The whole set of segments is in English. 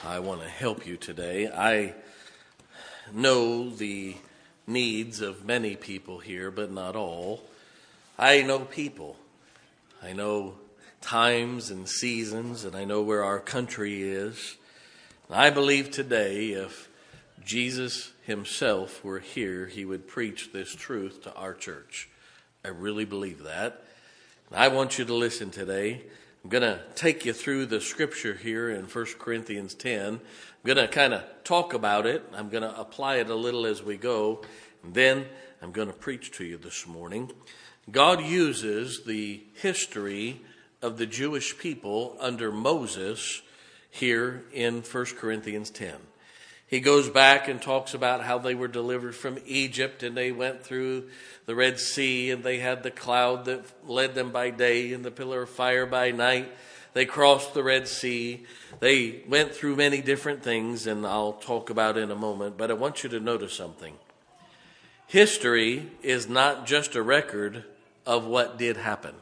I want to help you today. I know the needs of many people here, but not all. I know people. I know times and seasons, and I know where our country is. I believe today if Jesus himself were here, he would preach this truth to our church. I really believe that. I want you to listen today. I'm going to take you through the scripture here in 1 Corinthians 10. I'm going to kind of talk about it. I'm going to apply it a little as we go. And then I'm going to preach to you this morning. God uses the history of the Jewish people under Moses here in 1 Corinthians 10. He goes back and talks about how they were delivered from Egypt and they went through the Red Sea and they had the cloud that led them by day and the pillar of fire by night. They crossed the Red Sea. They went through many different things, and I'll talk about in a moment, but I want you to notice something. History is not just a record of what did happen.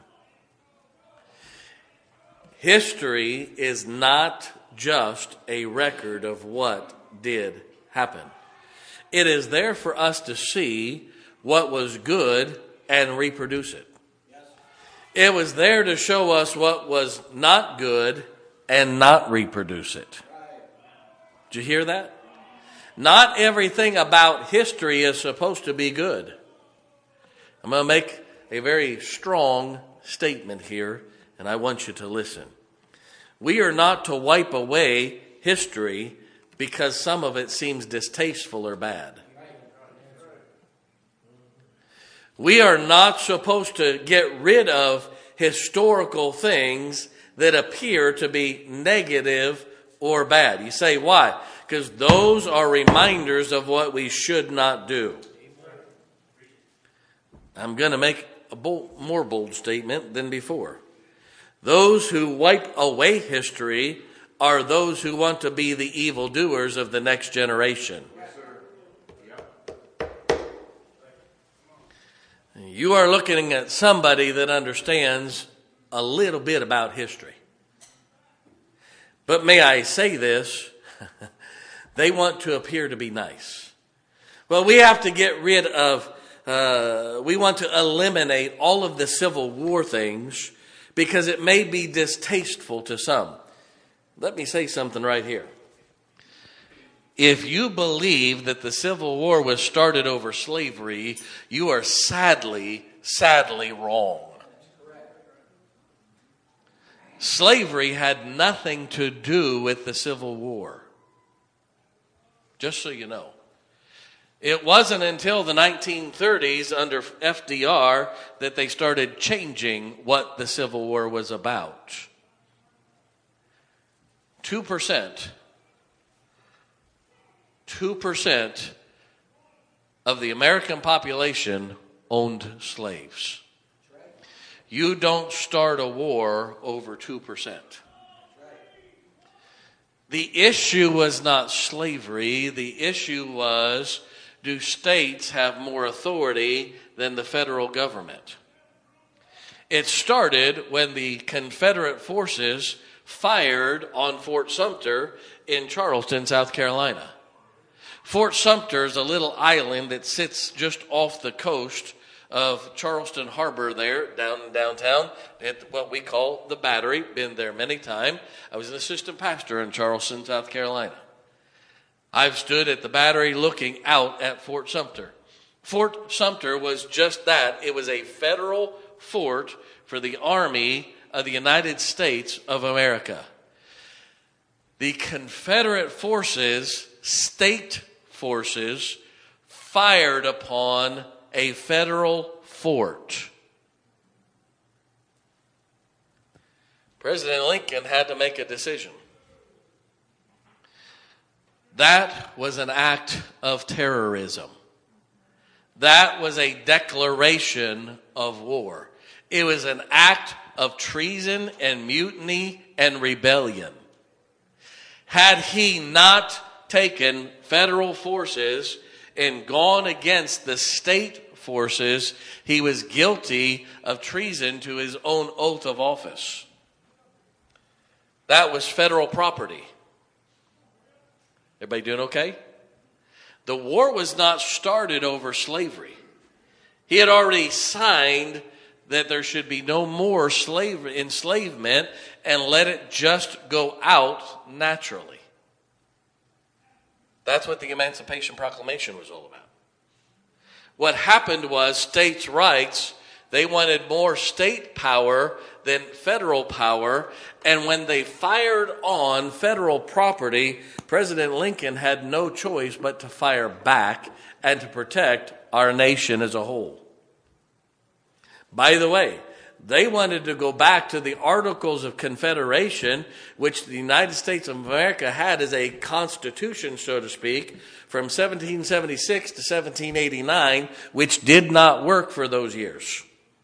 History is not just a record of what did happen. It is there for us to see what was good and reproduce it. It was there to show us what was not good and not reproduce it. Did you hear that? Not everything about history is supposed to be good. I'm going to make a very strong statement here, and I want you to listen. We are not to wipe away history because some of it seems distasteful or bad. We are not supposed to get rid of historical things that appear to be negative or bad. You say, why? Because those are reminders of what we should not do. I'm going to make a more bold statement than before. Those who wipe away history are those who want to be the evildoers of the next generation. You are looking at somebody that understands a little bit about history. But may I say this, they want to appear to be nice. Well, we have to get rid of, we want to eliminate all of the Civil War things because it may be distasteful to some. Let me say something right here. If you believe that the Civil War was started over slavery, you are sadly wrong. Slavery had nothing to do with the Civil War. Just so you know. It wasn't until the 1930s under FDR that they started changing what the Civil War was about. 2% of the American population owned slaves. You don't start a war over 2%. The issue was not slavery. The issue was, do states have more authority than the federal government? It started when the Confederate forces fired on Fort Sumter in Charleston, South Carolina. Fort Sumter is a little island that sits just off the coast of Charleston Harbor there, down in downtown, at what we call the Battery. Been there many times. I was an assistant pastor in Charleston, South Carolina. I've stood at the Battery looking out at Fort Sumter. Fort Sumter was just that. It was a federal fort for the Army of the United States of America. The Confederate forces, state forces, fired upon a federal fort. President Lincoln had to make a decision. That was an act of terrorism. That was a declaration of war. It was an act of treason and mutiny and rebellion. Had he not taken federal forces and gone against the state forces, he was guilty of treason to his own oath of office. That was federal property. Everybody doing okay? The war was not started over slavery. He had already signed that there should be no more enslavement and let it just go out naturally. That's what the Emancipation Proclamation was all about. What happened was states' rights, they wanted more state power than federal power. And when they fired on federal property, President Lincoln had no choice but to fire back and to protect our nation as a whole. By the way, they wanted to go back to the Articles of Confederation, which the United States of America had as a constitution, so to speak, from 1776 to 1789, which did not work for those years.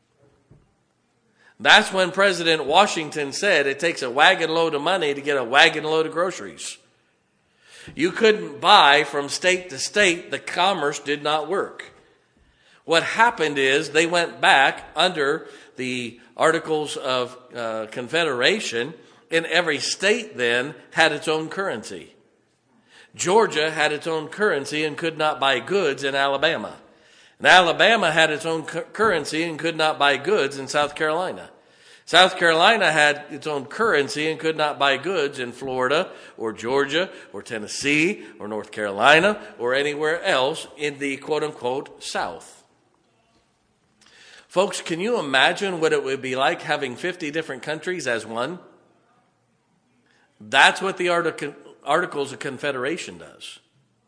That's when President Washington said it takes a wagon load of money to get a wagon load of groceries. You couldn't buy from state to state. The commerce did not work. What happened is they went back under the Articles of Confederation, and every state then had its own currency. Georgia had its own currency and could not buy goods in Alabama. And Alabama had its own currency and could not buy goods in South Carolina. South Carolina had its own currency and could not buy goods in Florida or Georgia or Tennessee or North Carolina or anywhere else in the quote-unquote South. Folks, can you imagine what it would be like having 50 different countries as one? That's what the Articles of Confederation does.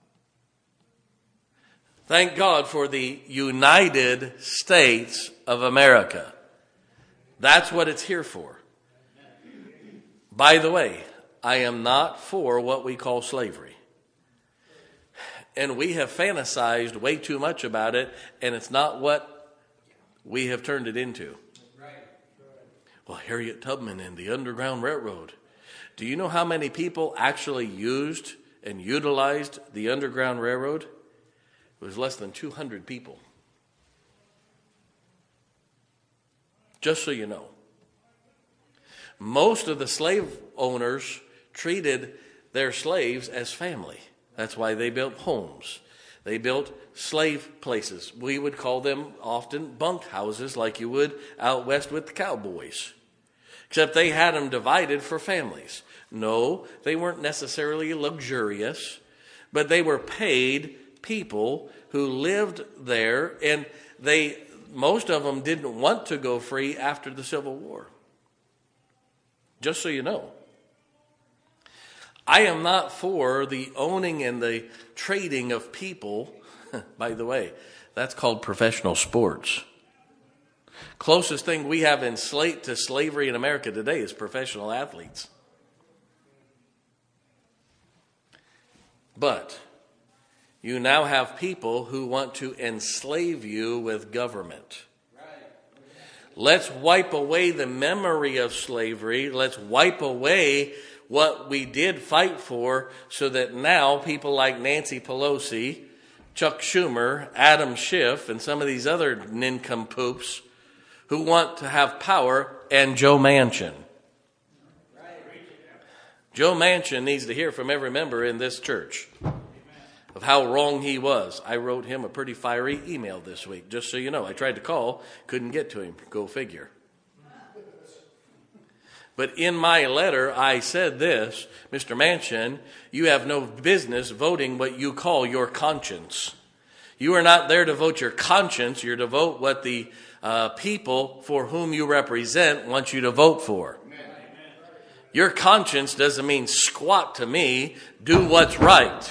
Thank God for the United States of America. That's what it's here for. By the way, I am not for what we call slavery. And we have fantasized way too much about it, and it's not what we have turned it into. Well, Harriet Tubman and the Underground Railroad. Do you know how many people actually used and utilized the Underground Railroad? It was less than 200 people. Just so you know. Most of the slave owners treated their slaves as family. That's why they built homes. They built slave places. We would call them often bunk houses like you would out west with the cowboys. Except they had them divided for families. No, they weren't necessarily luxurious, but they were paid people who lived there, and most of them didn't want to go free after the Civil War. Just so you know. I am not for the owning and the trading of people. By the way, that's called professional sports. Closest thing we have to slavery in America today is professional athletes. But you now have people who want to enslave you with government. Let's wipe away the memory of slavery. Let's wipe away what we did fight for so that now people like Nancy Pelosi, Chuck Schumer, Adam Schiff, and some of these other nincompoops who want to have power, and Joe Manchin. Joe Manchin needs to hear from every member in this church of how wrong he was. I wrote him a pretty fiery email this week, just so you know. I tried to call, couldn't get to him. Go figure. But in my letter, I said this, Mr. Manchin, you have no business voting what you call your conscience. You are not there to vote your conscience. You're to vote what the people for whom you represent want you to vote for. Your conscience doesn't mean squat to me. Do what's right.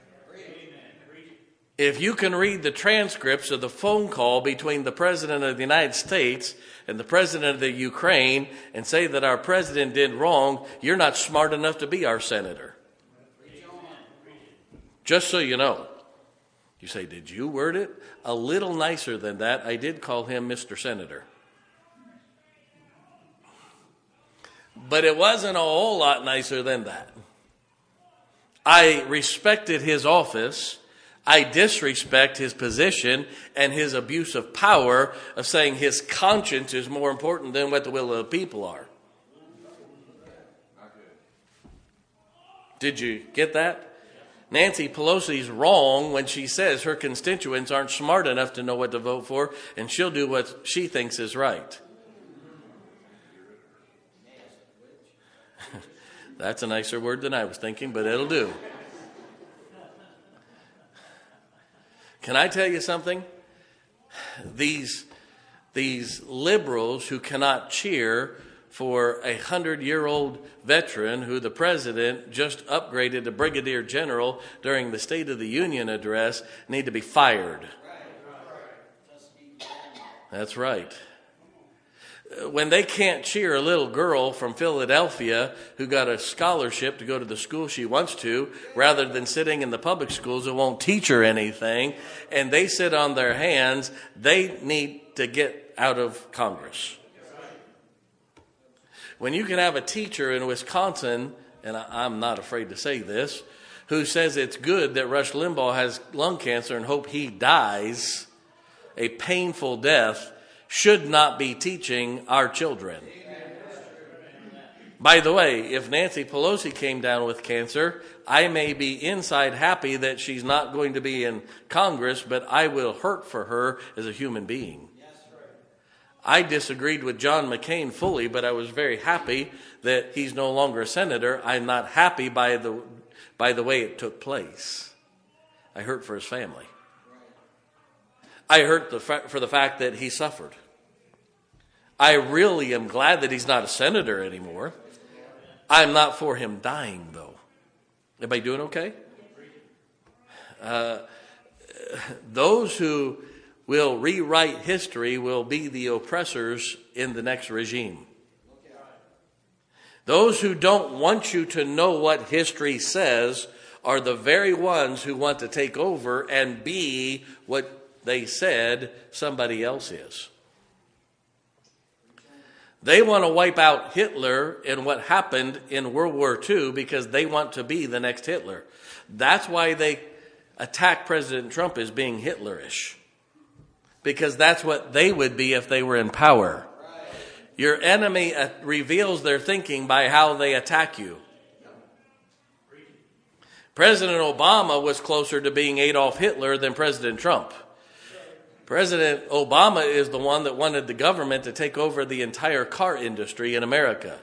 If you can read the transcripts of the phone call between the President of the United States and the President of the Ukraine and say that our President did wrong, you're not smart enough to be our senator. Just so you know. You say, did you word it? A little nicer than that. I did call him Mr. Senator. But it wasn't a whole lot nicer than that. I respected his office. I disrespect his position and his abuse of power of saying his conscience is more important than what the will of the people are. Did you get that? Nancy Pelosi's wrong when she says her constituents aren't smart enough to know what to vote for, and she'll do what she thinks is right. That's a nicer word than I was thinking, but it'll do. Can I tell you something? These liberals who cannot cheer for a 100-year-old veteran who the president just upgraded to brigadier general during the State of the Union address need to be fired. That's right. When they can't cheer a little girl from Philadelphia who got a scholarship to go to the school she wants to, rather than sitting in the public schools that won't teach her anything, and they sit on their hands, they need to get out of Congress. When you can have a teacher in Wisconsin, and I'm not afraid to say this, who says it's good that Rush Limbaugh has lung cancer and hope he dies a painful death, should not be teaching our children. By the way, if Nancy Pelosi came down with cancer, I may be inside happy that she's not going to be in Congress, but I will hurt for her as a human being. I disagreed with John McCain fully, but I was very happy that he's no longer a senator. I'm not happy by the way it took place. I hurt for his family. I hurt for the fact that he suffered. I really am glad that he's not a senator anymore. I'm not for him dying, though. Everybody doing okay? Those who will rewrite history will be the oppressors in the next regime. Those who don't want you to know what history says are the very ones who want to take over and be what they said somebody else is. They want to wipe out Hitler and what happened in World War II because they want to be the next Hitler. That's why they attack President Trump as being Hitlerish. Because that's what they would be if they were in power. Your enemy reveals their thinking by how they attack you. President Obama was closer to being Adolf Hitler than President Trump. President Obama is the one that wanted the government to take over the entire car industry in America.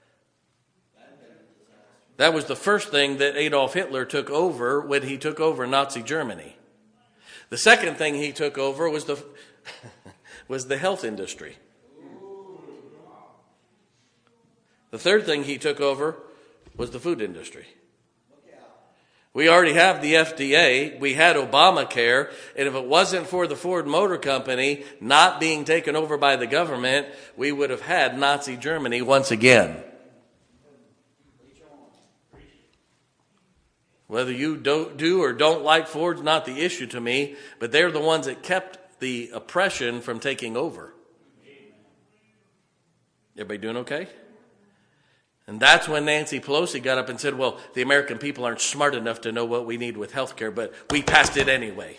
That was the first thing that Adolf Hitler took over when he took over Nazi Germany. The second thing he took over was the health industry. The third thing he took over was the food industry. We already have the FDA. We had Obamacare. And if it wasn't for the Ford Motor Company not being taken over by the government, we would have had Nazi Germany once again. Whether you do or don't like Ford's not the issue to me, but they're the ones that kept the oppression from taking over. Everybody doing okay? And that's when Nancy Pelosi got up and said, well, the American people aren't smart enough to know what we need with health care, but we passed it anyway.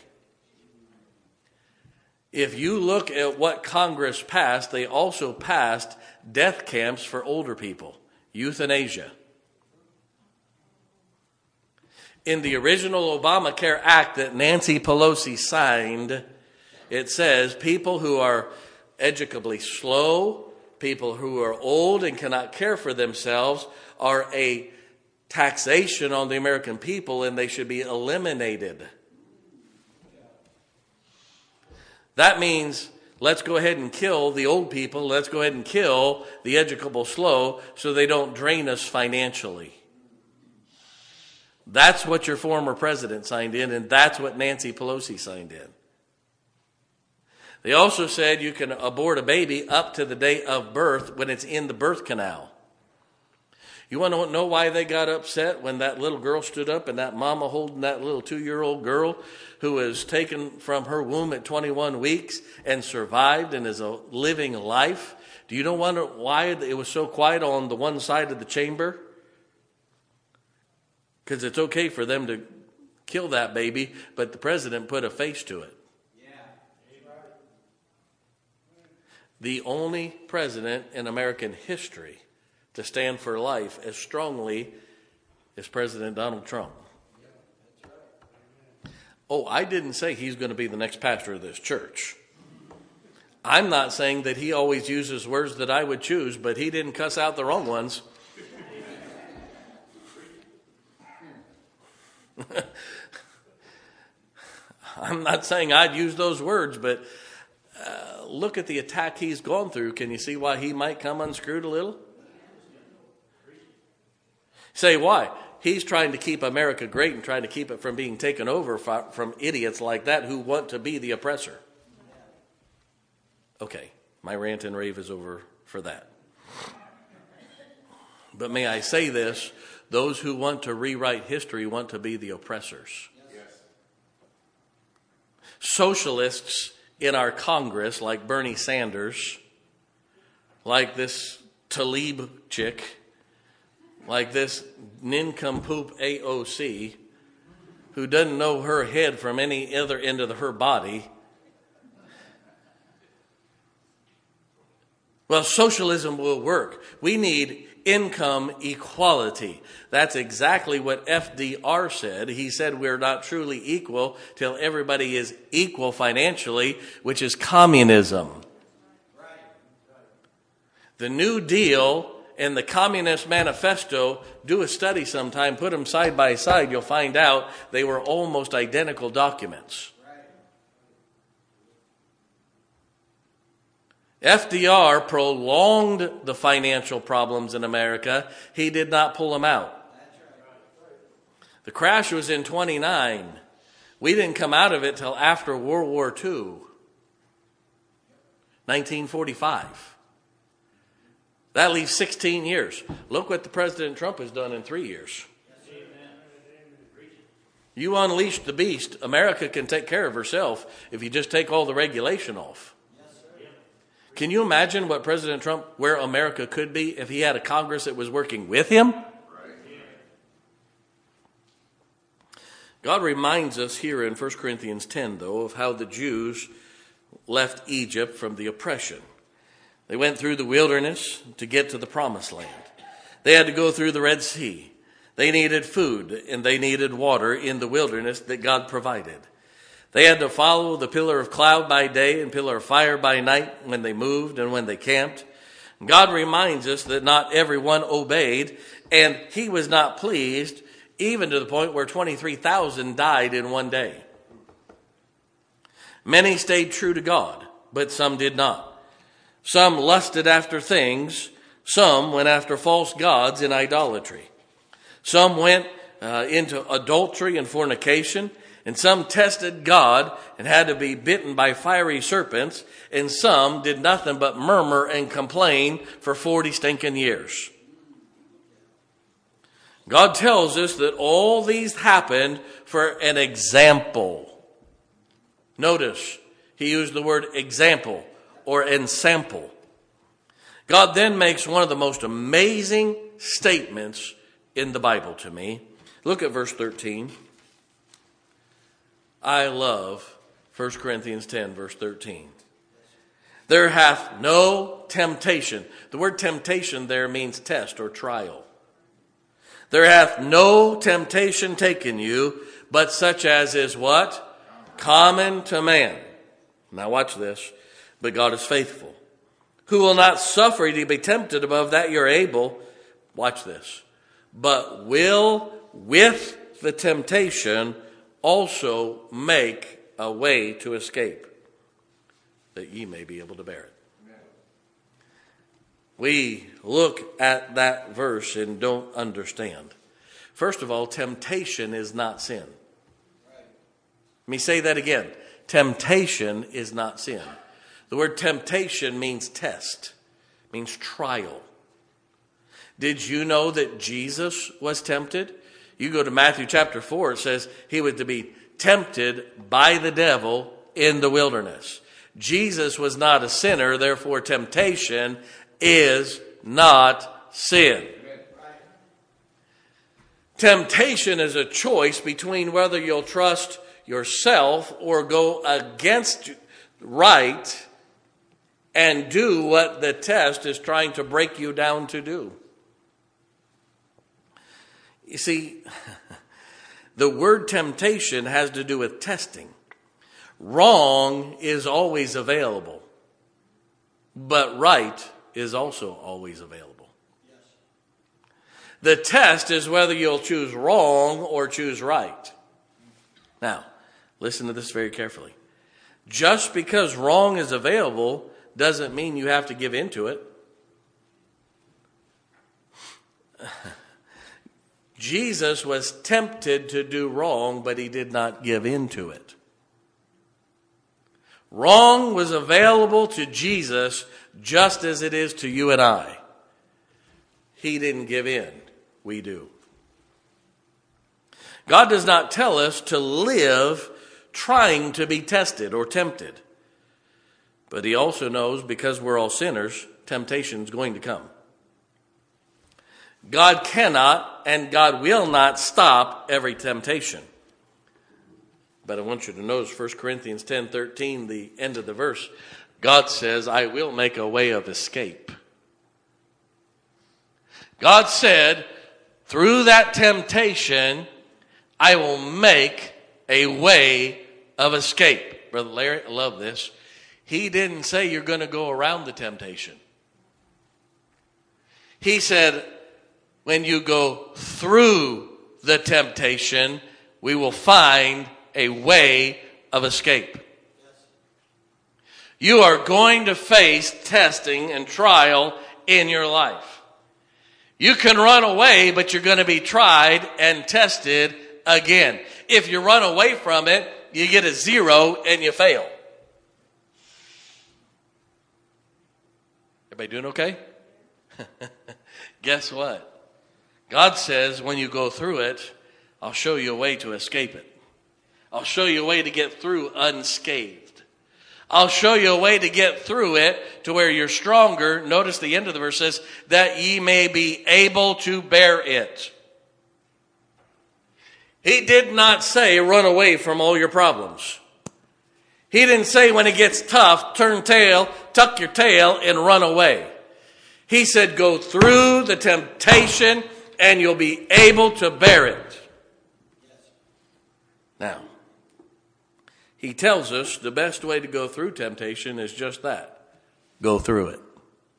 If you look at what Congress passed, they also passed death camps for older people, euthanasia. In the original Obamacare Act that Nancy Pelosi signed, it says people who are educably slow, people who are old and cannot care for themselves are a taxation on the American people, and they should be eliminated. That means let's go ahead and kill the old people. Let's go ahead and kill the educable slow so they don't drain us financially. That's what your former president signed in, and that's what Nancy Pelosi signed in. They also said you can abort a baby up to the day of birth when it's in the birth canal. You want to know why they got upset when that little girl stood up and that mama holding that little 2-year-old girl who was taken from her womb at 21 weeks and survived and is a living life? Do you know why it was so quiet on the one side of the chamber? Because it's okay for them to kill that baby, but the president put a face to it. The only president in American history to stand for life as strongly as President Donald Trump. Oh, I didn't say he's going to be the next pastor of this church. I'm not saying that he always uses words that I would choose, but he didn't cuss out the wrong ones. I'm not saying I'd use those words, but look at the attack he's gone through. Can you see why he might come unscrewed a little? Say why? He's trying to keep America great and trying to keep it from being taken over from idiots like that who want to be the oppressor. Okay, my rant and rave is over for that. But may I say this, those who want to rewrite history want to be the oppressors. Yes. Socialists in our Congress, like Bernie Sanders, like this Tlaib chick, like this nincompoop AOC, who doesn't know her head from any other end of her body. Well, socialism will work. We need income equality. That's exactly what FDR said. He said we're not truly equal till everybody is equal financially, which is communism. The New Deal and the Communist Manifesto, do a study sometime, put them side by side, you'll find out they were almost identical documents. FDR prolonged the financial problems in America. He did not pull them out. The crash was in 29. We didn't come out of it till after World War II, 1945. That leaves 16 years. Look what the President Trump has done in 3 years. You unleash the beast. America can take care of herself if you just take all the regulation off. Can you imagine what President Trump, where America could be if he had a Congress that was working with him? God reminds us here in 1 Corinthians 10, though, of how the Jews left Egypt from the oppression. They went through the wilderness to get to the promised land. They had to go through the Red Sea. They needed food and they needed water in the wilderness that God provided. They had to follow the pillar of cloud by day and pillar of fire by night when they moved and when they camped. God reminds us that not everyone obeyed, and he was not pleased, even to the point where 23,000 died in one day. Many stayed true to God, but some did not. Some lusted after things. Some went after false gods in idolatry. Some went into adultery and fornication. And some tested God and had to be bitten by fiery serpents. And some did nothing but murmur and complain for 40 stinking years. God tells us that all these happened for an example. Notice, he used the word example or ensample. God then makes one of the most amazing statements in the Bible to me. Look at verse 13. I love 1 Corinthians 10, verse 13. There hath no temptation. The word temptation there means test or trial. There hath no temptation taken you, but such as is what? Common to man. Now watch this. But God is faithful, who will not suffer you to be tempted above that you're able. Watch this. But will with the temptation also make a way to escape, that ye may be able to bear it. We look at that verse and don't understand. First of all, temptation is not sin. Let me say that again. Temptation is not sin. The word temptation means test, means trial. Did you know that Jesus was tempted? You go to Matthew chapter 4, it says he was to be tempted by the devil in the wilderness. Jesus was not a sinner, therefore temptation is not sin. Temptation is a choice between whether you'll trust yourself or go against right and do what the test is trying to break you down to do. You see, The word temptation has to do with testing. Wrong is always available, but right is also always available. Yes. The test is whether you'll choose wrong or choose right. Now, listen to this very carefully. Just because wrong is available doesn't mean you have to give in to it. Jesus was tempted to do wrong, but he did not give in to it. Wrong was available to Jesus just as it is to you and I. He didn't give in. We do. God does not tell us to live trying to be tested or tempted. But he also knows, because we're all sinners, temptation is going to come. God cannot and God will not stop every temptation. But I want you to notice 1 Corinthians 10:13, the end of the verse. God says, I will make a way of escape. God said, through that temptation, I will make a way of escape. Brother Larry, I love this. He didn't say you're going to go around the temptation. He said, when you go through the temptation, we will find a way of escape. You are going to face testing and trial in your life. You can run away, but you're going to be tried and tested again. If you run away from it, you get a 0 and you fail. Everybody doing okay? Guess what? God says when you go through it, I'll show you a way to escape it. I'll show you a way to get through unscathed. I'll show you a way to get through it to where you're stronger. Notice the end of the verse says, that ye may be able to bear it. He did not say run away from all your problems. He didn't say when it gets tough, turn tail, tuck your tail, and run away. He said go through the temptation and you'll be able to bear it. Now, he tells us the best way to go through temptation is just that. Go through it.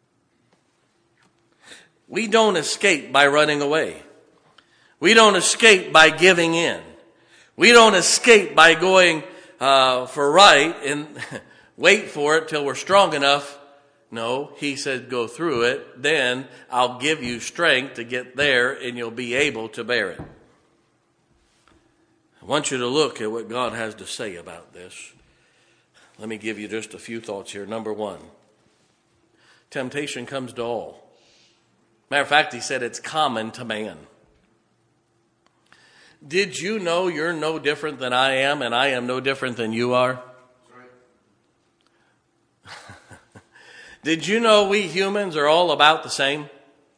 We don't escape by running away. We don't escape by giving in. We don't escape by going for right and wait for it till we're strong enough. No, he said go through it. Then I'll give you strength to get there and you'll be able to bear it. I want you to look at what God has to say about this. Let me give you just a few thoughts here. Number one, temptation comes to all. Matter of fact, he said it's common to man. Did you know you're no different than I am and I am no different than you are? Did you know we humans are all about the same?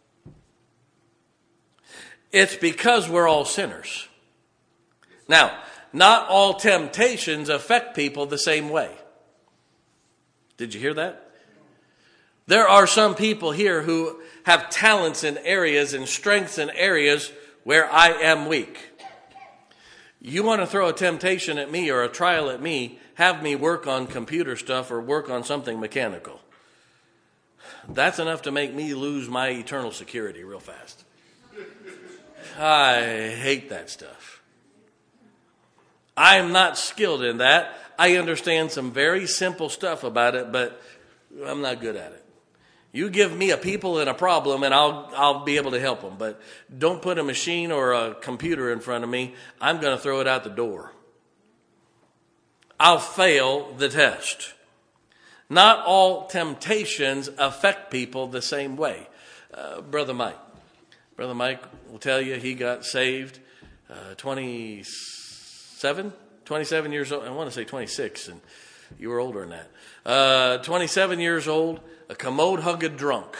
It's because we're all sinners. Now, not all temptations affect people the same way. Did you hear that? There are some people here who have talents in areas and strengths in areas where I am weak. You want to throw a temptation at me or a trial at me, have me work on computer stuff or work on something mechanical. That's enough to make me lose my eternal security real fast. I hate that stuff. I'm not skilled in that. I understand some very simple stuff about it, but I'm not good at it. You give me a people and a problem and I'll be able to help them. But don't put a machine or a computer in front of me. I'm going to throw it out the door. I'll fail the test. Not all temptations affect people the same way. Brother Mike will tell you he got saved 27 years old. I want to say 26, and you were older than that. 27 years old, a commode-hugged drunk.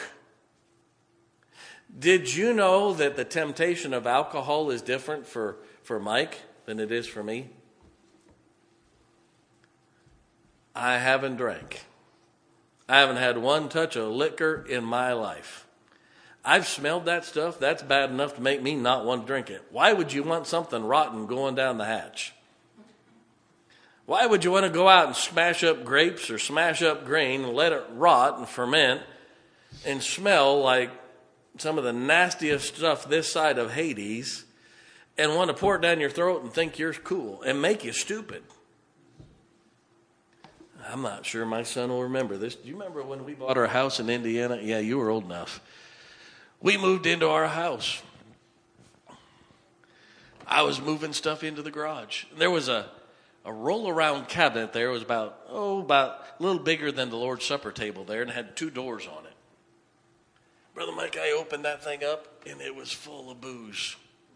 Did you know that the temptation of alcohol is different for Mike than it is for me? I haven't drank. I haven't had one touch of liquor in my life. I've smelled that stuff. That's bad enough to make me not want to drink it. Why would you want something rotten going down the hatch? Why would you want to go out and smash up grapes or smash up grain and let it rot and ferment and smell like some of the nastiest stuff this side of Hades and want to pour it down your throat and think you're cool and make you stupid? I'm not sure my son will remember this. Do you remember when we bought our house in Indiana? Yeah, you were old enough. We moved into our house. I was moving stuff into the garage. There was a roll-around cabinet there. It was about a little bigger than the Lord's Supper table there, and it had 2 doors on it. Brother Mike, I opened that thing up, and it was full of booze.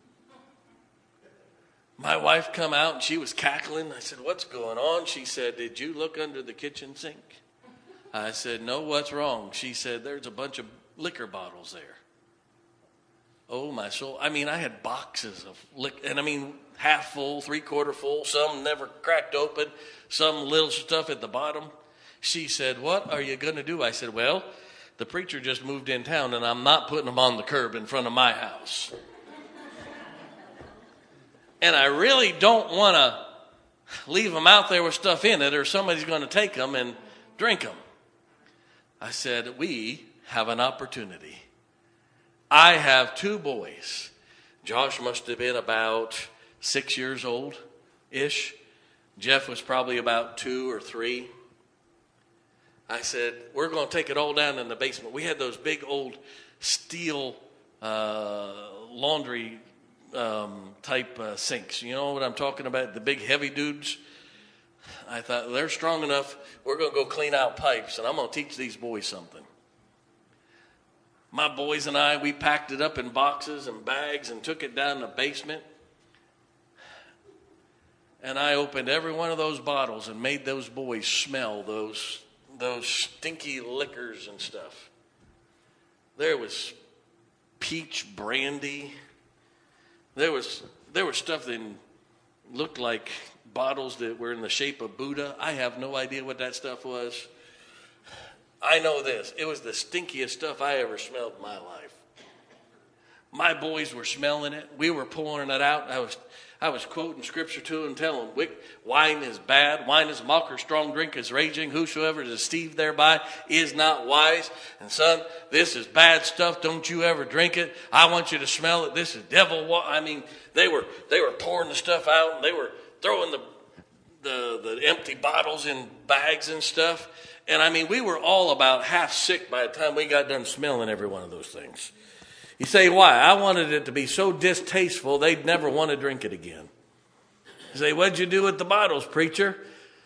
My wife come out, and she was cackling. I said, "What's going on?" She said, "Did you look under the kitchen sink?" I said, "No, what's wrong?" She said, "There's a bunch of liquor bottles there." Oh, my soul. I mean, I had boxes of liquor, and I mean, half full, 3/4 full, some never cracked open, some little stuff at the bottom. She said, "What are you going to do?" I said, "Well, the preacher just moved in town, and I'm not putting them on the curb in front of my house. And I really don't want to leave them out there with stuff in it, or somebody's going to take them and drink them." I said, "We have an opportunity. I have 2 boys. Josh must have been about 6 years old-ish. Jeff was probably about 2 or 3. I said, we're going to take it all down in the basement. We had those big old steel laundry type sinks. You know what I'm talking about? The big heavy dudes. I thought, they're strong enough. We're going to go clean out pipes, and I'm going to teach these boys something. My boys and I, we packed it up in boxes and bags and took it down in the basement. And I opened every one of those bottles and made those boys smell those stinky liquors and stuff. There was peach brandy. There was stuff that looked like bottles that were in the shape of Buddha. I have no idea what that stuff was. I know this. It was the stinkiest stuff I ever smelled in my life. My boys were smelling it. We were pouring it out. I was quoting scripture to them, telling them, wine is bad. Wine is a mocker. Strong drink is raging. Whosoever is deceived thereby is not wise. And son, this is bad stuff. Don't you ever drink it. I want you to smell it. This is devil. I mean, they were pouring the stuff out, and they were throwing the empty bottles in bags and stuff. And I mean, we were all about half sick by the time we got done smelling every one of those things. You say, why? I wanted it to be so distasteful, they'd never want to drink it again. You say, what'd you do with the bottles, preacher?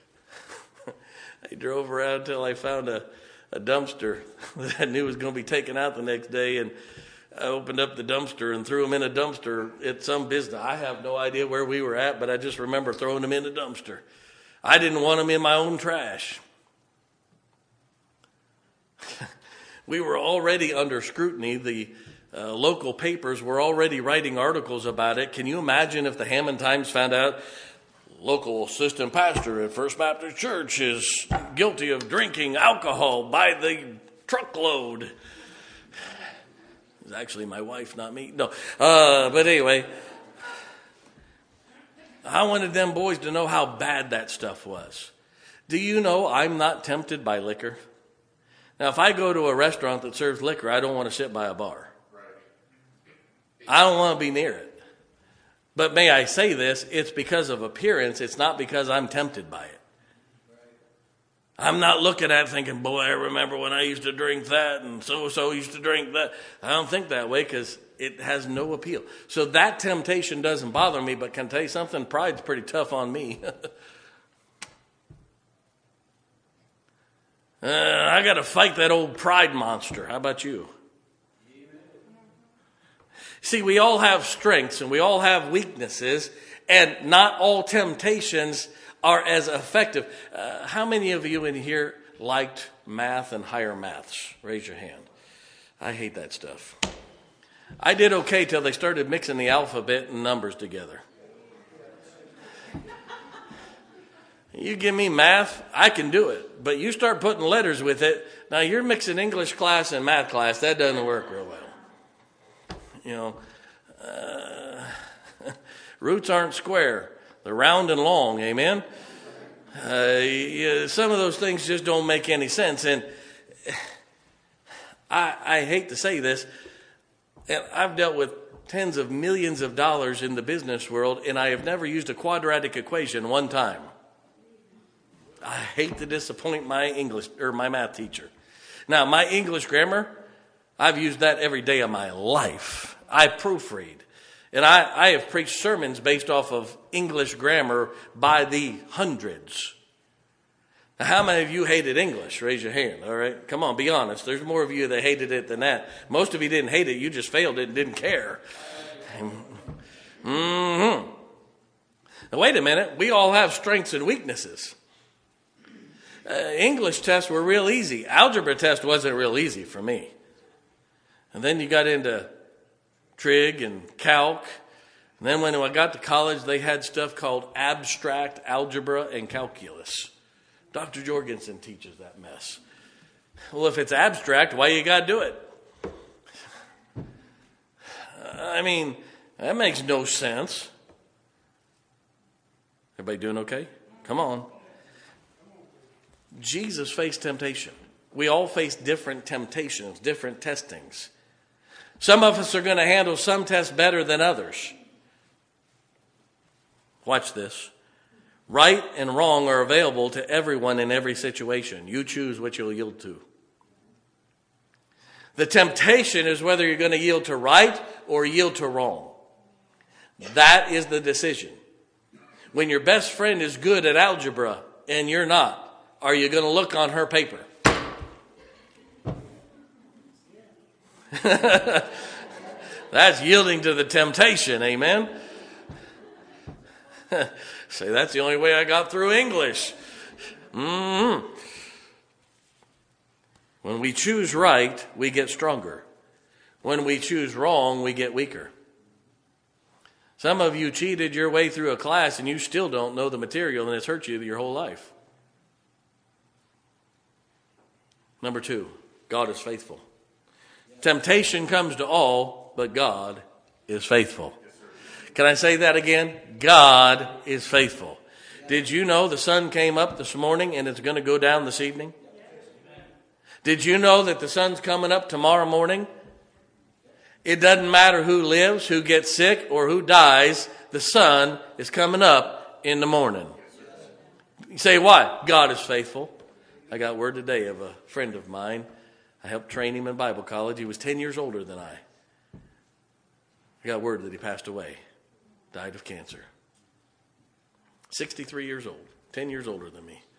I drove around until I found a dumpster that I knew was going to be taken out the next day. And I opened up the dumpster and threw them in a dumpster at some business. I have no idea where we were at, but I just remember throwing them in a dumpster. I didn't want them in my own trash. We were already under scrutiny. The local papers were already writing articles about it. Can you imagine if the Hammond Times found out local assistant pastor at First Baptist Church is guilty of drinking alcohol by the truckload? It's actually my wife, not me. No, but anyway, I wanted them boys to know how bad that stuff was. Do you know I'm not tempted by liquor? Now, if I go to a restaurant that serves liquor, I don't want to sit by a bar. I don't want to be near it. But may I say this, it's because of appearance. It's not because I'm tempted by it. I'm not looking at it thinking, boy, I remember when I used to drink that and so-and-so used to drink that. I don't think that way because it has no appeal. So that temptation doesn't bother me, but can I tell you something? Pride's pretty tough on me. I got to fight that old pride monster. How about you? See, we all have strengths and we all have weaknesses, and not all temptations are as effective. How many of you in here liked math and higher maths? Raise your hand. I hate that stuff. I did okay till they started mixing the alphabet and numbers together. You give me math, I can do it. But you start putting letters with it. Now you're mixing English class and math class. That doesn't work real well. Roots aren't square. They're round and long, amen? Some of those things just don't make any sense. And I hate to say this, and I've dealt with tens of millions of dollars in the business world, and I have never used a quadratic equation one time. I hate to disappoint my English or my math teacher. Now, my English grammar, I've used that every day of my life. I proofread. And I have preached sermons based off of English grammar by the hundreds. Now, how many of you hated English? Raise your hand, all right? Come on, be honest. There's more of you that hated it than that. Most of you didn't hate it. You just failed it and didn't care. Now, wait a minute. We all have strengths and weaknesses. English tests were real easy. Algebra test wasn't real easy for me. And then you got into trig and calc. And then when I got to college, they had stuff called abstract algebra and calculus. Dr. Jorgensen teaches that mess. Well, if it's abstract, why you got to do it? I mean, that makes no sense. Everybody doing okay? Come on. Jesus faced temptation. We all face different temptations, different testings. Some of us are going to handle some tests better than others. Watch this. Right and wrong are available to everyone in every situation. You choose what you'll yield to. The temptation is whether you're going to yield to right or yield to wrong. That is the decision. When your best friend is good at algebra and you're not, are you going to look on her paper? That's yielding to the temptation, amen? Say, that's the only way I got through English. When we choose right, we get stronger. When we choose wrong, we get weaker. Some of you cheated your way through a class and you still don't know the material, and it's hurt you your whole life. Number 2, God is faithful. Temptation comes to all, but God is faithful. Can I say that again? God is faithful. Did you know the sun came up this morning and it's going to go down this evening? Did you know that the sun's coming up tomorrow morning? It doesn't matter who lives, who gets sick, or who dies. The sun is coming up in the morning. You say, why? God is faithful. I got word today of a friend of mine. I helped train him in Bible college. He was 10 years older than I. I got word that he passed away. Died of cancer. 63 years old. 10 years older than me.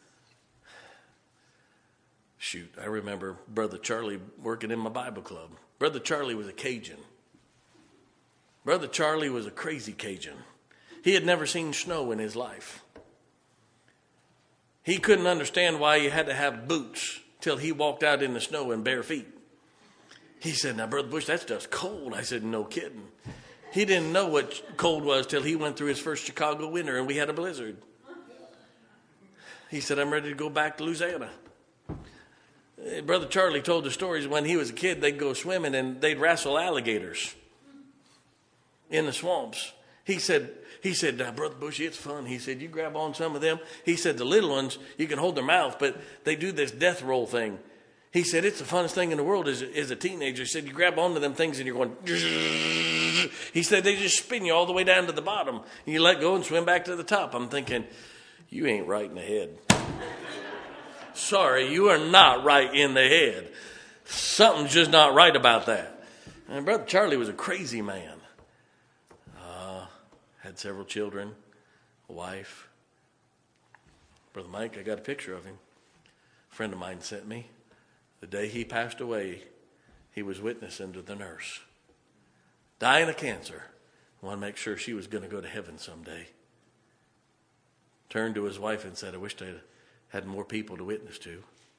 Shoot, I remember Brother Charlie working in my Bible club. Brother Charlie was a Cajun. Brother Charlie was a crazy Cajun. He had never seen snow in his life. He couldn't understand why you had to have boots till he walked out in the snow in bare feet. He said, now, Brother Bush, that stuff's cold. I said, no kidding. He didn't know what cold was till he went through his first Chicago winter and we had a blizzard. He said, I'm ready to go back to Louisiana. Brother Charlie told the stories when he was a kid, they'd go swimming and they'd wrestle alligators in the swamps. He said, now, Brother Bushy, it's fun. He said, you grab on some of them. He said, the little ones, you can hold their mouth, but they do this death roll thing. He said, it's the funnest thing in the world as a teenager. He said, you grab onto them things and you're going, he said, they just spin you all the way down to the bottom. And you let go and swim back to the top. I'm thinking, you ain't right in the head. Sorry, you are not right in the head. Something's just not right about that. And Brother Charlie was a crazy man. Had several children, a wife. Brother Mike, I got a picture of him. A friend of mine sent me. The day he passed away, he was witnessing to the nurse. Dying of cancer. Want to make sure she was going to go to heaven someday. Turned to his wife and said, I wish I had more people to witness to.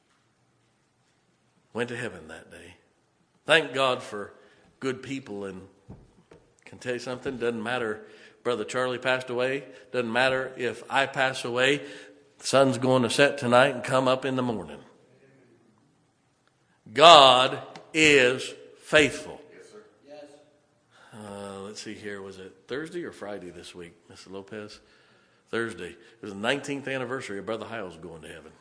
Went to heaven that day. Thank God for good people. And can tell you something, doesn't matter. Brother Charlie passed away. Doesn't matter if I pass away. The sun's going to set tonight and come up in the morning. God is faithful. Yes, sir. Yes. let's see here, was it Thursday or Friday this week, Mr. Lopez? Thursday. It was the 19th anniversary of Brother Hyles going to heaven.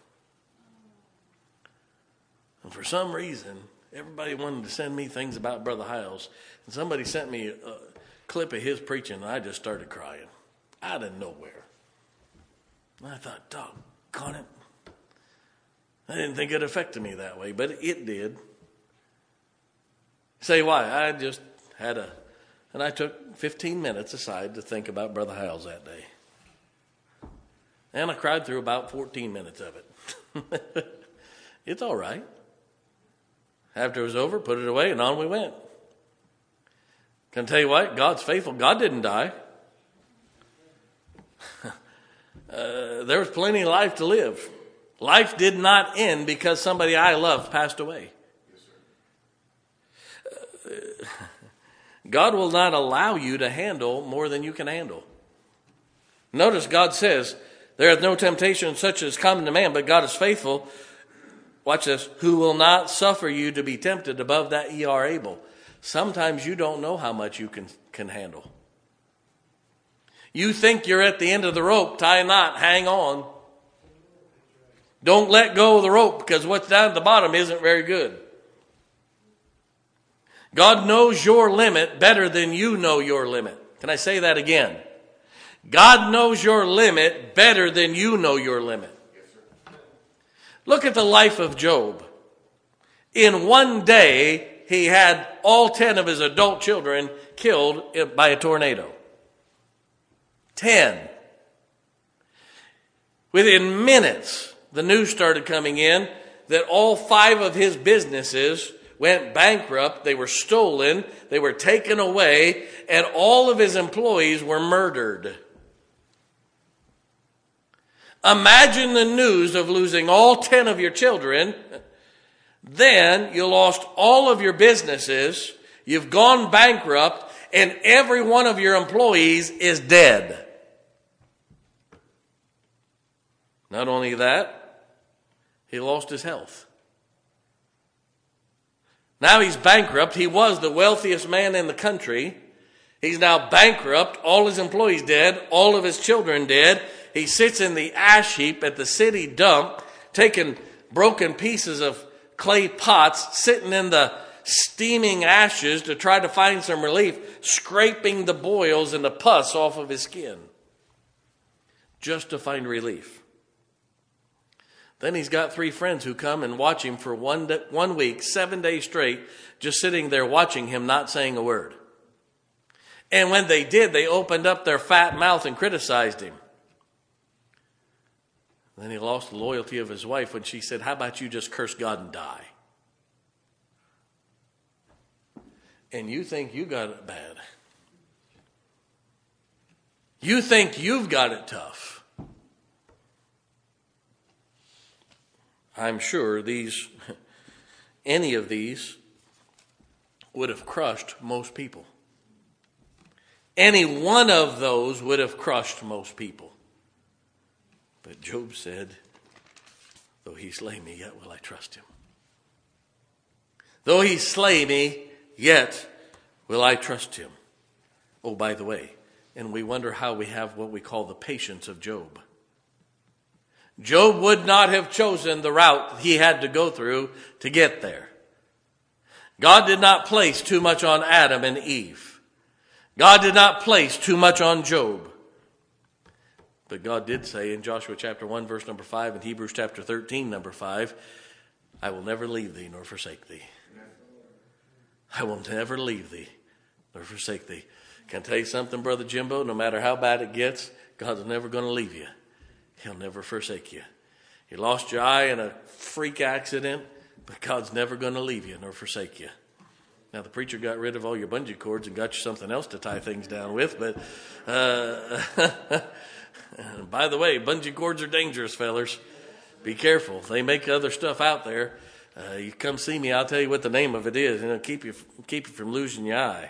And for some reason, everybody wanted to send me things about Brother Hyles. And somebody sent me a clip of his preaching, and I just started crying out of nowhere. And I thought, doggone it. I didn't think it affected me that way, but it did. Say why? I just had and I took 15 minutes aside to think about Brother Hyles that day. And I cried through about 14 minutes of it. It's all right. After it was over, put it away, and on we went. Can I tell you what? God's faithful. God didn't die. There was plenty of life to live. Life did not end because somebody I loved passed away. God will not allow you to handle more than you can handle. Notice God says, there is no temptation such as common to man, but God is faithful. Watch this. Who will not suffer you to be tempted above that ye are able. Sometimes you don't know how much you can handle. You think you're at the end of the rope. Tie a knot. Hang on. Don't let go of the rope, because what's down at the bottom isn't very good. God knows your limit better than you know your limit. Can I say that again? God knows your limit better than you know your limit. Look at the life of Job. In one day, he had all 10 of his adult children killed by a tornado. 10. Within minutes, the news started coming in that all 5 of his businesses went bankrupt. They were stolen. They were taken away. And all of his employees were murdered. Imagine the news of losing all 10 of your children. Then you lost all of your businesses. You've gone bankrupt. And every one of your employees is dead. Not only that, he lost his health. Now he's bankrupt. He was the wealthiest man in the country. He's now bankrupt. All his employees dead. All of his children dead. He sits in the ash heap at the city dump, taking broken pieces of clay pots, sitting in the steaming ashes to try to find some relief, scraping the boils and the pus off of his skin just to find relief. Then he's got 3 friends who come and watch him for 1 week, 7 days straight, just sitting there watching him, not saying a word. And when they did, they opened up their fat mouth and criticized him. Then he lost the loyalty of his wife when she said, how about you just curse God and die? And you think you got it bad. You think you've got it tough. I'm sure any of these would have crushed most people. Any one of those would have crushed most people. But Job said, though he slay me, yet will I trust him. Though he slay me, yet will I trust him. Oh, by the way, and we wonder how we have what we call the patience of Job. Job would not have chosen the route he had to go through to get there. God did not place too much on Adam and Eve. God did not place too much on Job. But God did say in Joshua chapter 1, verse number 5, and Hebrews chapter 13, number 5, I will never leave thee nor forsake thee. I will never leave thee nor forsake thee. Can I tell you something, Brother Jimbo? No matter how bad it gets, God's never going to leave you. He'll never forsake you. You lost your eye in a freak accident, but God's never going to leave you nor forsake you. Now, the preacher got rid of all your bungee cords and got you something else to tie things down with, but by the way, bungee cords are dangerous, fellers. Be careful. They make other stuff out there. You come see me, I'll tell you what the name of it is, and it'll keep you from losing your eye.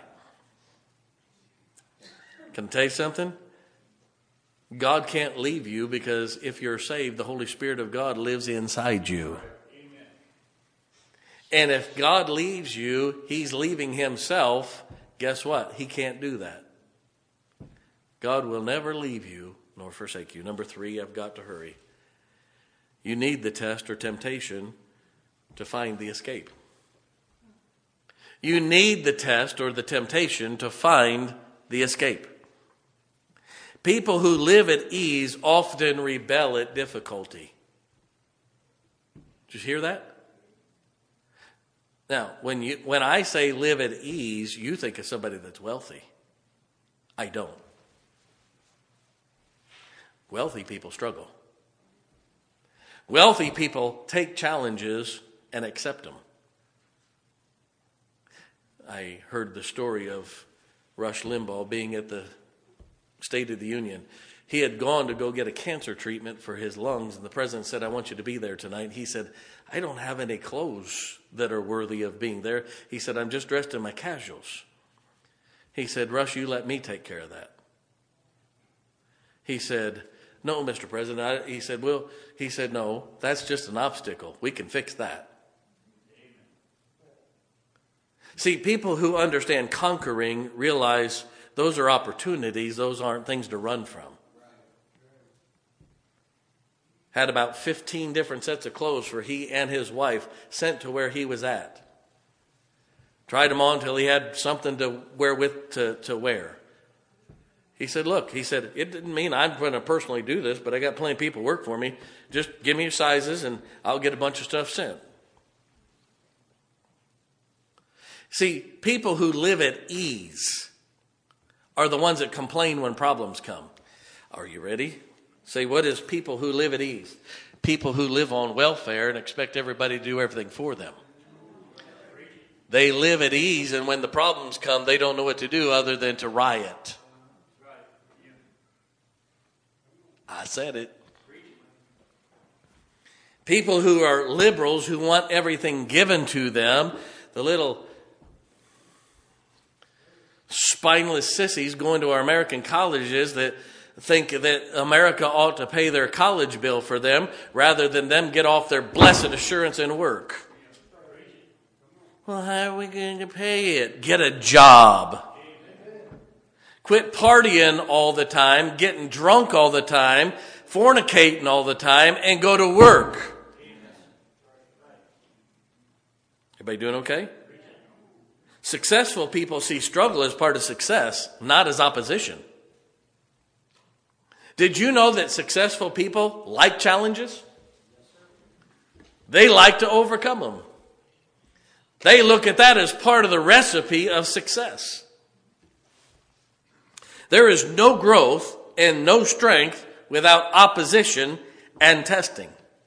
Can I tell you something? God can't leave you, because if you're saved, the Holy Spirit of God lives inside you. And if God leaves you, he's leaving himself guess what? He can't do that. God will never leave you nor forsake you. Number 3, I've got to hurry. You need the test or temptation to find the escape. You need the test or the temptation to find the escape. People who live at ease often rebel at difficulty. Did you hear that? Now, when I say live at ease, you think of somebody that's wealthy. I don't. Wealthy people struggle. Wealthy people take challenges and accept them. I heard the story of Rush Limbaugh being at the State of the Union. He had gone to go get a cancer treatment for his lungs, and the president said, I want you to be there tonight. He said, I don't have any clothes that are worthy of being there. He said, I'm just dressed in my casuals. He said, Rush, you let me take care of that. He said, no, Mr. President. He said, no, that's just an obstacle. We can fix that. See, people who understand conquering realize those are opportunities. Those aren't things to run from. Had about 15 different sets of clothes for he and his wife sent to where he was at. Tried them on until he had something to wear to wear. He said, look, it didn't mean I'm going to personally do this, but I got plenty of people work for me. Just give me your sizes and I'll get a bunch of stuff sent. See, people who live at ease are the ones that complain when problems come. Are you ready? Say, what is people who live at ease? People who live on welfare and expect everybody to do everything for them. They live at ease, and when the problems come, they don't know what to do other than to riot. I said it. People who are liberals, who want everything given to them, the little spineless sissies going to our American colleges that think that America ought to pay their college bill for them rather than them get off their blessed assurance and work. Well, how are we going to pay it? Get a job. Quit partying all the time, getting drunk all the time, fornicating all the time, and go to work. Everybody doing okay? Successful people see struggle as part of success, not as opposition. Did you know that successful people like challenges? They like to overcome them. They look at that as part of the recipe of success. There is no growth and no strength without opposition and testing.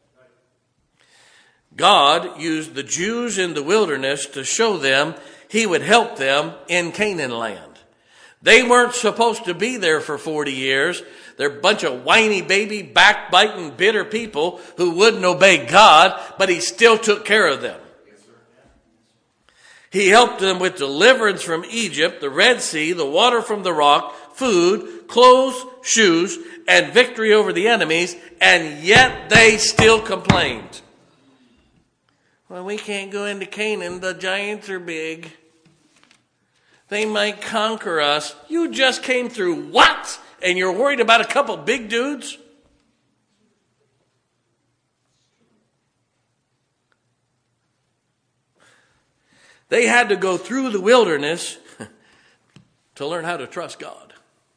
God used the Jews in the wilderness to show them he would help them in Canaan land. They weren't supposed to be there for 40 years. They're a bunch of whiny baby, backbiting, bitter people who wouldn't obey God, but he still took care of them. He helped them with deliverance from Egypt, the Red Sea, the water from the rock, food, clothes, shoes, and victory over the enemies, and yet they still complained. Well, we can't go into Canaan. The giants are big. They might conquer us. You just came through what? And you're worried about a couple big dudes? They had to go through the wilderness to learn how to trust God.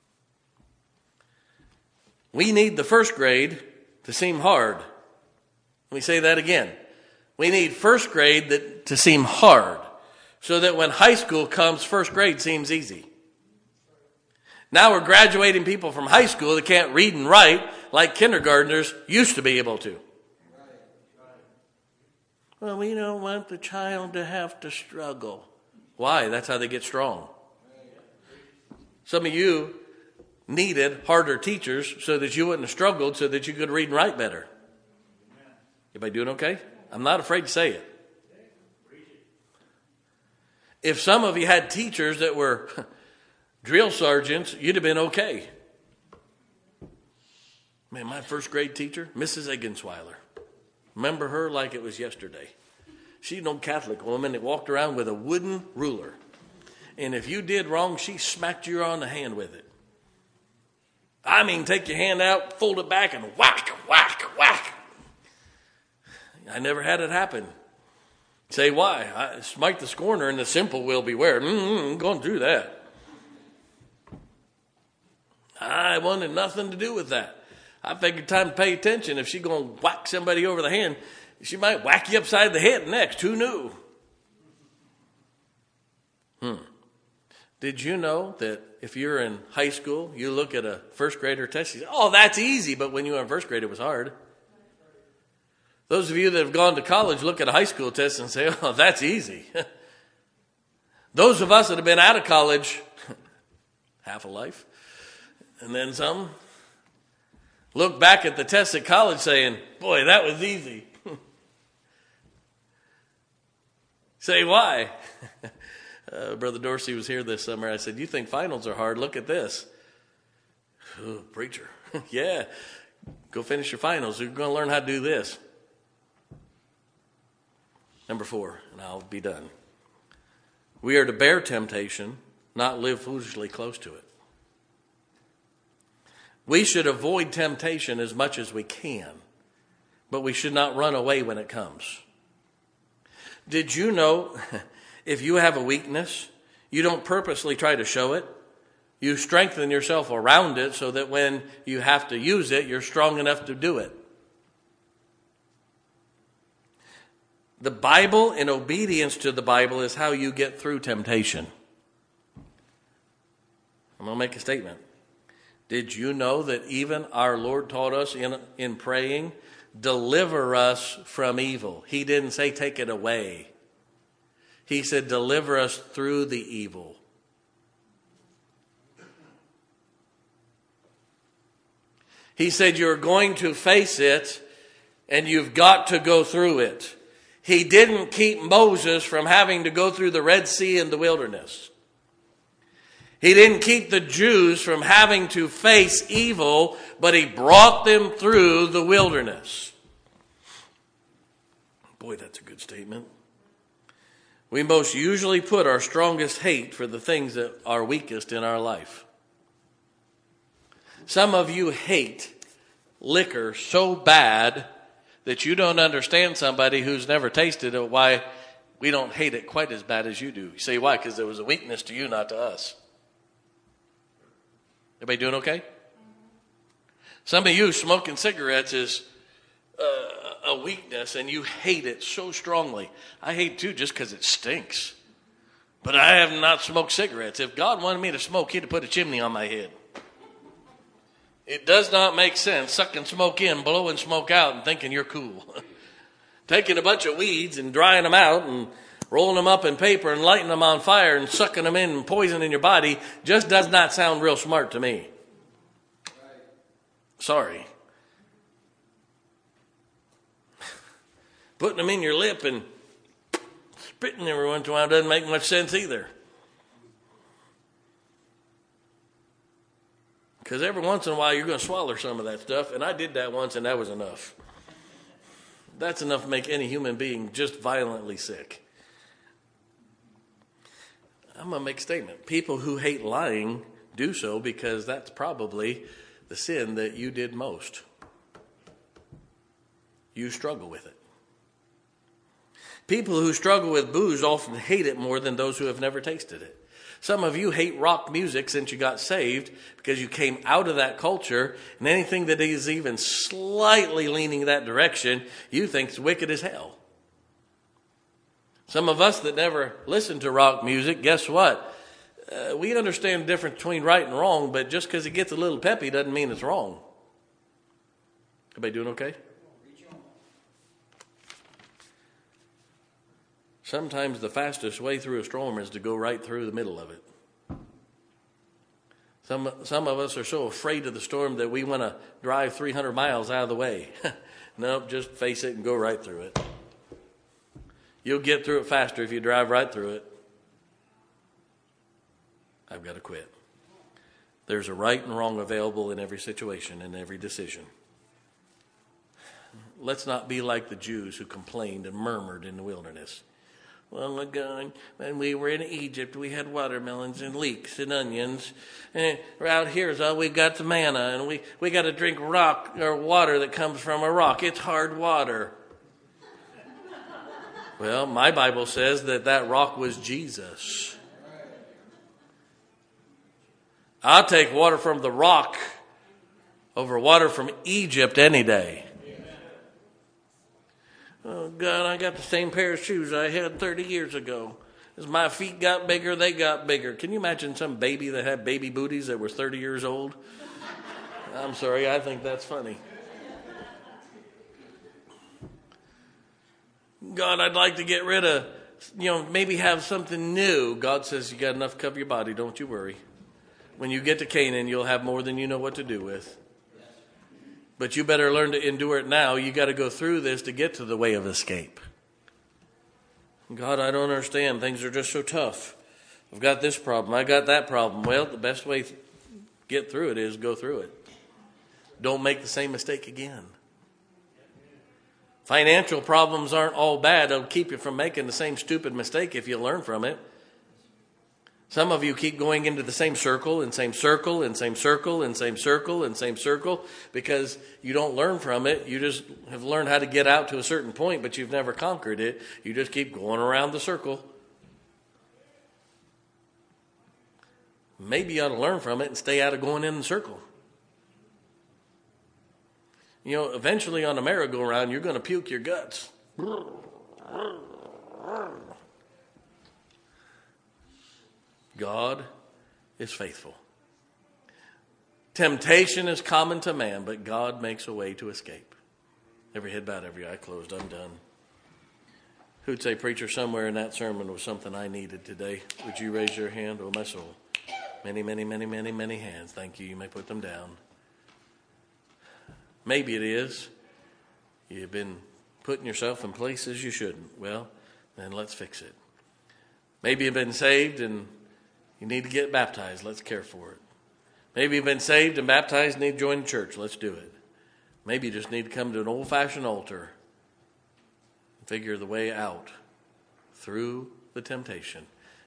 We need the first grade to seem hard. Let me say that again. We need first grade to seem hard so that when high school comes, first grade seems easy. Now we're graduating people from high school that can't read and write like kindergartners used to be able to. Well, we don't want the child to have to struggle. Why? That's how they get strong. Some of you needed harder teachers so that you wouldn't have struggled so that you could read and write better. Everybody doing okay? I'm not afraid to say it. If some of you had teachers that were drill sergeants, you'd have been okay. Man, my first grade teacher, Mrs. Eggensweiler. Remember her like it was yesterday. She's an old Catholic woman that walked around with a wooden ruler. And if you did wrong, she smacked you on the hand with it. I mean, take your hand out, fold it back, and whack, whack, whack. I never had it happen. Say, why? I smite the scorner, and the simple will beware. Going through that. I wanted nothing to do with that. I figured time to pay attention. If she's going to whack somebody over the hand, she might whack you upside the head next. Who knew? Did you know that if you're in high school, you look at a first grader test, you say, oh, that's easy. But when you were in first grade, it was hard. Those of you that have gone to college look at a high school test and say, oh, that's easy. Those of us that have been out of college, half a life, and then some, look back at the test at college saying, boy, that was easy. Say, why? Brother Dorsey was here this summer. I said, you think finals are hard? Look at this. Oh, preacher. Yeah, go finish your finals. You're going to learn how to do this. Number 4, and I'll be done. We are to bear temptation, not live foolishly close to it. We should avoid temptation as much as we can, but we should not run away when it comes. Did you know if you have a weakness, you don't purposely try to show it? You strengthen yourself around it so that when you have to use it, you're strong enough to do it. The Bible and obedience to the Bible is how you get through temptation. I'm going to make a statement. Did you know that even our Lord taught us in praying, deliver us from evil? He didn't say take it away. He said deliver us through the evil. He said you're going to face it and you've got to go through it. He didn't keep Moses from having to go through the Red Sea in the wilderness. He didn't keep the Jews from having to face evil, but he brought them through the wilderness. Boy, that's a good statement. We most usually put our strongest hate for the things that are weakest in our life. Some of you hate liquor so bad that you don't understand somebody who's never tasted it, why we don't hate it quite as bad as you do. You say, why? Because there was a weakness to you, not to us. Everybody doing okay? Some of you, smoking cigarettes is a weakness, and you hate it so strongly. I hate it too just because it stinks. But I have not smoked cigarettes. If God wanted me to smoke, he'd have put a chimney on my head. It does not make sense sucking smoke in, blowing smoke out, and thinking you're cool. Taking a bunch of weeds and drying them out and rolling them up in paper and lighting them on fire and sucking them in and poisoning your body just does not sound real smart to me. Sorry. Putting them in your lip and spitting every once in a while doesn't make much sense either. Because every once in a while you're going to swallow some of that stuff, and I did that once and that was enough. That's enough to make any human being just violently sick. I'm going to make a statement. People who hate lying do so because that's probably the sin that you did most. You struggle with it. People who struggle with booze often hate it more than those who have never tasted it. Some of you hate rock music since you got saved because you came out of that culture, and anything that is even slightly leaning that direction, you think is wicked as hell. Some of us that never listened to rock music, guess what? We understand the difference between right and wrong, but just because it gets a little peppy doesn't mean it's wrong. Everybody doing okay? Sometimes the fastest way through a storm is to go right through the middle of it. Some of us are so afraid of the storm that we want to drive 300 miles out of the way. Nope, just face it and go right through it. You'll get through it faster if you drive right through it. I've got to quit. There's a right and wrong available in every situation and every decision. Let's not be like the Jews who complained and murmured in the wilderness. Well, God, when we were in Egypt, we had watermelons and leeks and onions. And out here is all we got to manna. And we got to drink rock or water that comes from a rock. It's hard water. Well, my Bible says that rock was Jesus. I'll take water from the rock over water from Egypt any day. Oh, God, I got the same pair of shoes I had 30 years ago. As my feet got bigger, they got bigger. Can you imagine some baby that had baby booties that were 30 years old? I'm sorry, I think that's funny. God, I'd like to get rid of, maybe have something new. God says, you got enough to cover your body, don't you worry. When you get to Canaan, you'll have more than you know what to do with. But you better learn to endure it now. You got to go through this to get to the way of escape. God, I don't understand. Things are just so tough. I've got this problem. I got that problem. Well, the best way to get through it is go through it. Don't make the same mistake again. Financial problems aren't all bad. They'll keep you from making the same stupid mistake if you learn from it. Some of you keep going into the same circle and same circle and same circle and same circle and same circle because you don't learn from it. You just have learned how to get out to a certain point, but you've never conquered it. You just keep going around the circle. Maybe you ought to learn from it and stay out of going in the circle. Eventually on a merry-go-round, you're going to puke your guts. God is faithful. Temptation is common to man, but God makes a way to escape. Every head bowed, every eye closed. I'm done. Who'd say, preacher, somewhere in that sermon was something I needed today? Would you raise your hand? Oh, my soul. Many, many, many, many, many hands. Thank you. You may put them down. Maybe it is. You've been putting yourself in places you shouldn't. Well, then let's fix it. Maybe you've been saved and you need to get baptized. Let's care for it. Maybe you've been saved and baptized and need to join the church. Let's do it. Maybe you just need to come to an old-fashioned altar and figure the way out through the temptation.